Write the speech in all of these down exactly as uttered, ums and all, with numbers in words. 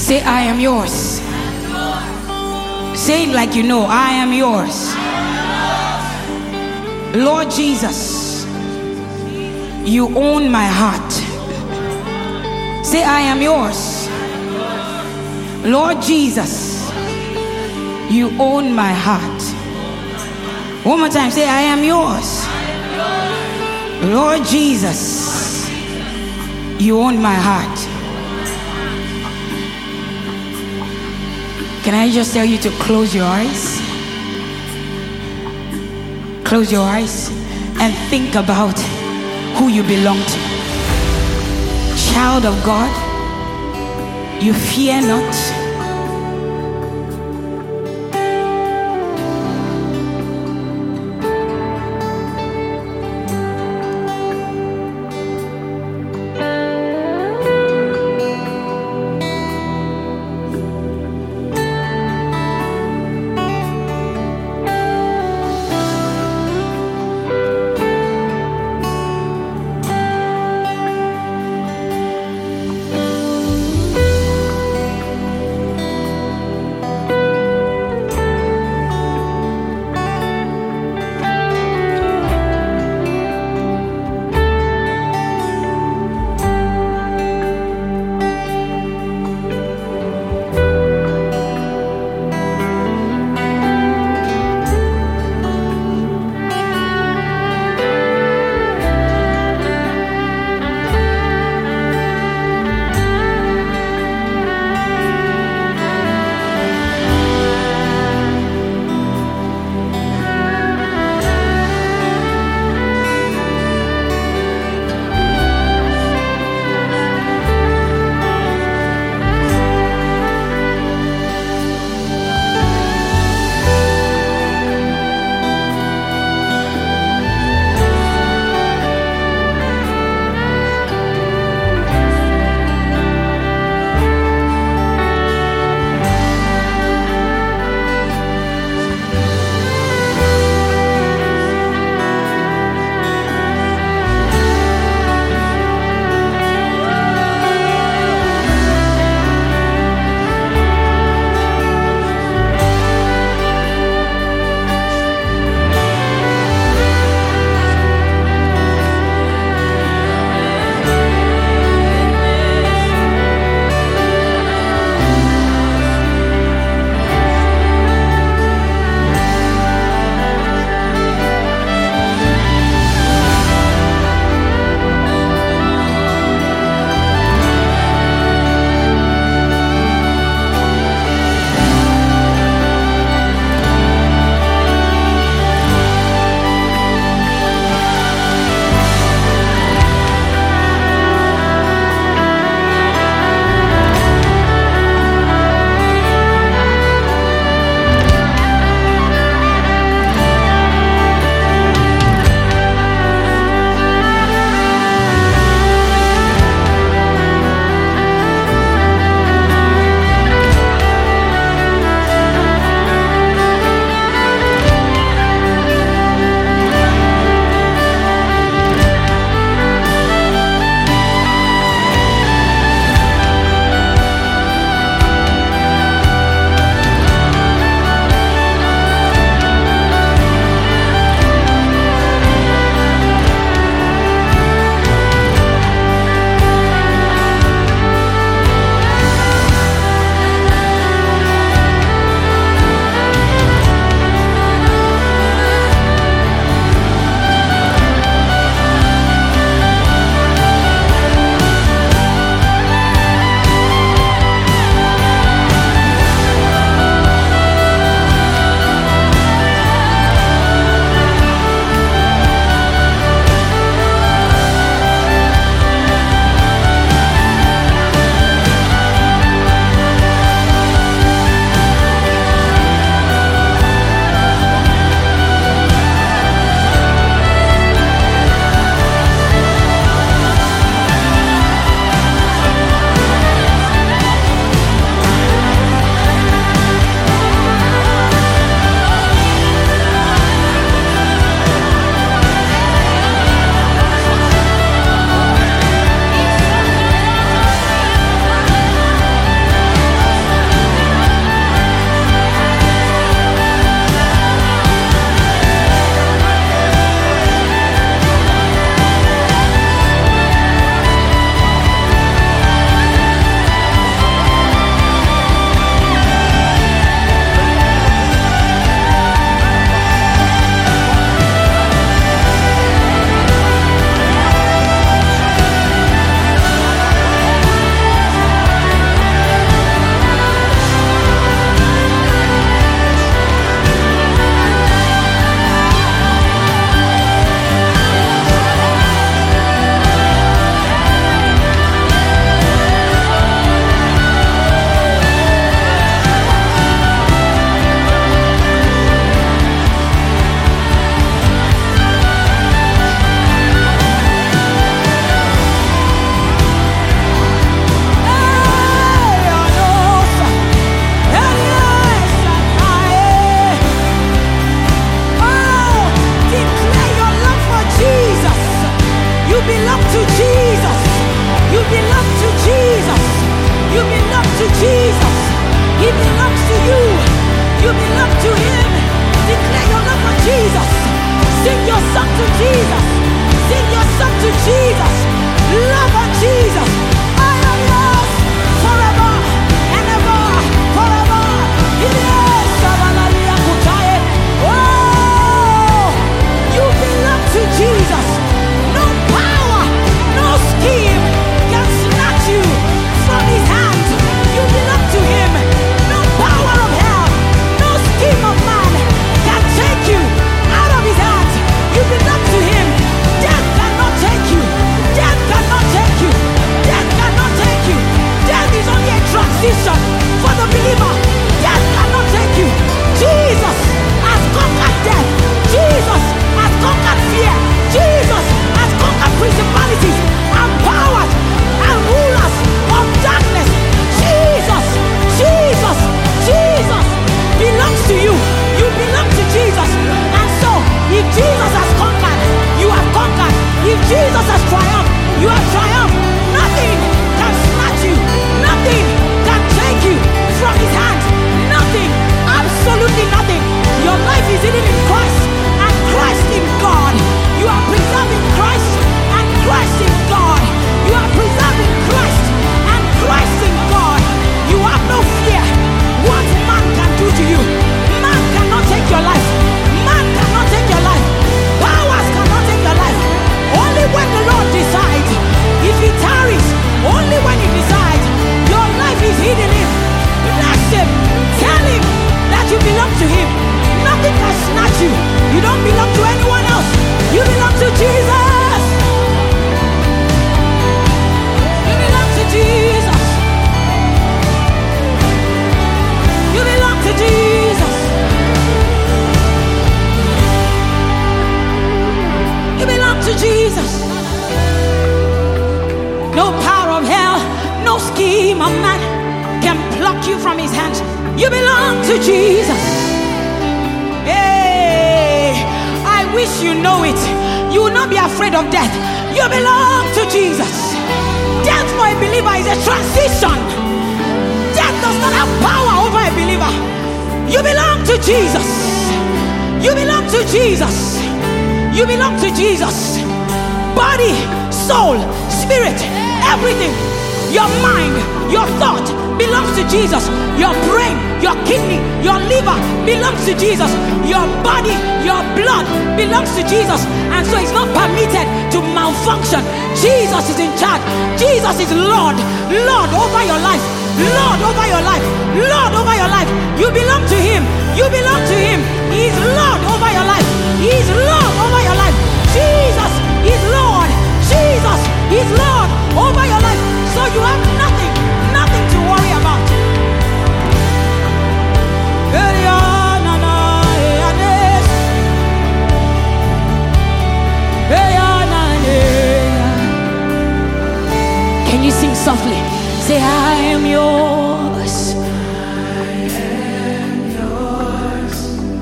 Say, I am yours. Say it like you know. I am yours. Lord Jesus, you own my heart. Say, I am yours. Lord Jesus, you own my heart. One more time. Say, I am yours. Lord Jesus, you own my heart. Can I just tell you to close your eyes? Close your eyes and think about who you belong to. Child of God, you fear not. No scheme of man can pluck you from his hands. You belong to Jesus. Hey, I wish you know it. You will not be afraid of death. You belong to Jesus. Death for a believer is a transition. Death does not have power over a believer. You belong to Jesus. You belong to Jesus. You belong to Jesus. Body, soul, spirit, everything. Your mind, your thought belongs to Jesus. Your brain, your kidney, your liver belongs to Jesus. Your body, your blood belongs to Jesus. And so it's not permitted to malfunction. Jesus is in charge. Jesus is Lord. Lord over your life. Lord over your life. Lord over your life. You belong to him. You belong to him. He is Lord over your life. He is Lord over your life. Jesus is Lord. Jesus is Lord over your life. So you have nothing, nothing to worry about. Can you sing softly? Say, I am yours. I am yours.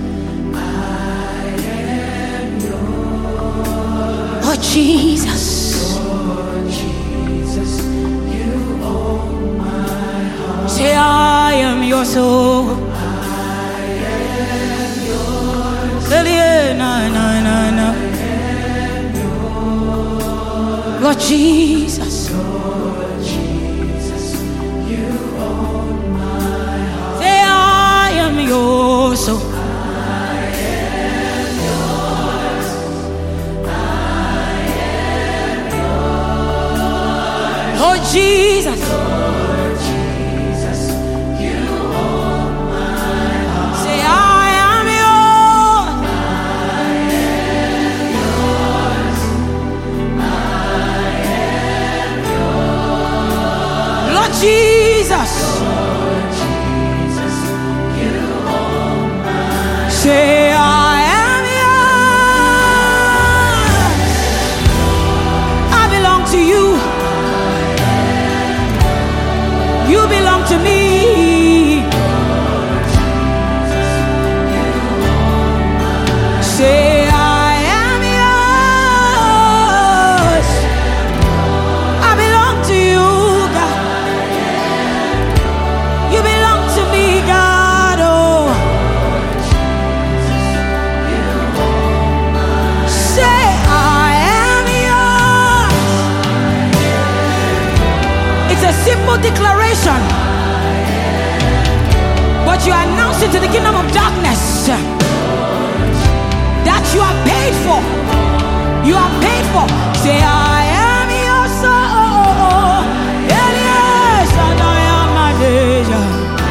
I am yours. Oh, Jesus. Oh, Jesus, you own my heart. Say, I am your soul. I am yours. Na, na, na, na. Lord Jesus. Lord Jesus, you own my heart. Say, I am your soul. I am yours. I am yours. Lord Jesus. Lord Jesus, you own my heart. Say, I am yours. I am yours. I am yours. Lord Jesus. Lord Jesus, you own my heart. Say, I am yours. I belong to you. You belong to me. Say, I am yours. I belong to you, God. You belong to me, God. Oh, say, I am yours. It's a simple declaration, but you announce it to the kingdom of darkness that you are paid for. You are paid for. Say, I am your soul. Yes, and I am my Savior.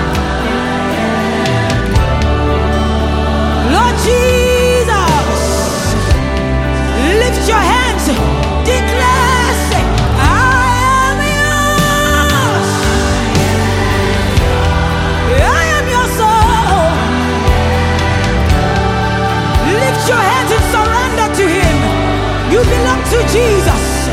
Lord Jesus, lift your hands, declare, say, I am yours. I am your soul. Lift your hands and surrender to him. You belong to Jesus.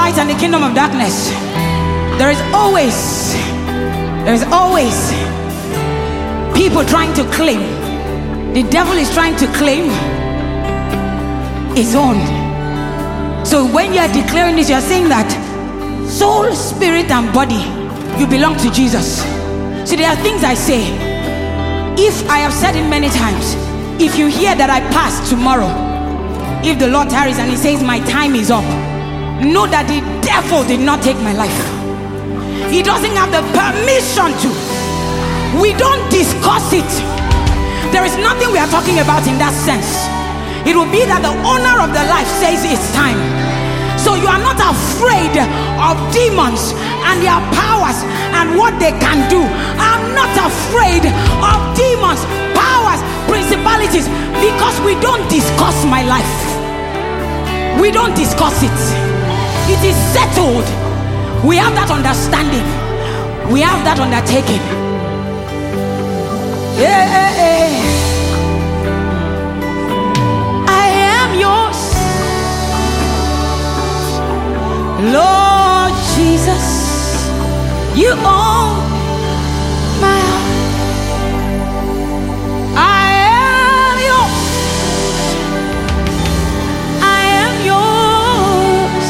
light and the kingdom of darkness, there is always, there is always people trying to claim. The devil is trying to claim his own. So when you are declaring this, you are saying that soul, spirit, and body, you belong to Jesus. So there are things I say. If I have said it many times, if you hear that I pass tomorrow, if the Lord tarries and he says my time is up, know that the devil did not take my life. He doesn't have the permission to. We don't discuss it. There is nothing we are talking about in that sense. It will be that the owner of the life says it's time. So you are not afraid of demons and their powers and what they can do. I'm not afraid of demons, powers, principalities, because we don't discuss my life. We don't discuss it. It is settled. We have that understanding. We have that undertaking. Yeah, yeah, yeah. I am yours, Lord Jesus. You own my heart. I am yours. I am yours,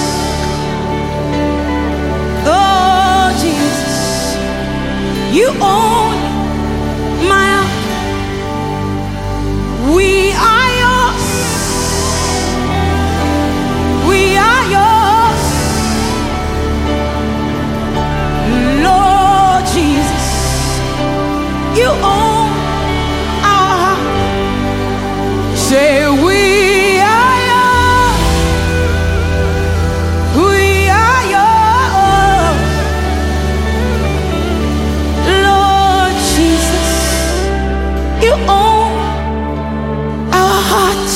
Lord Jesus. You own my heart. We are yours. We are yours, Lord Jesus. You own our heart. Say we are yours. We are yours, Lord Jesus. You own our heart,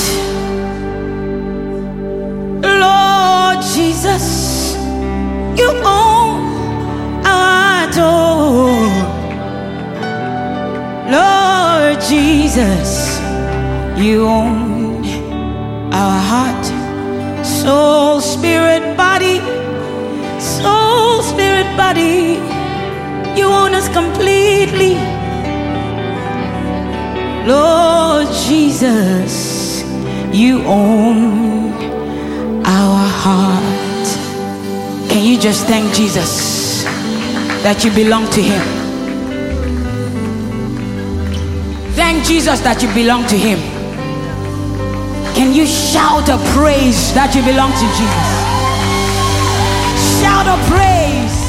Lord Jesus. You own our heart, oh Lord Jesus. You own our heart, soul, spirit, body, soul, spirit, body. You own us completely, Lord Jesus. You own our heart. Can you just thank Jesus that you belong to him? Thank Jesus that you belong to him. Can you shout a praise that you belong to Jesus? Shout a praise.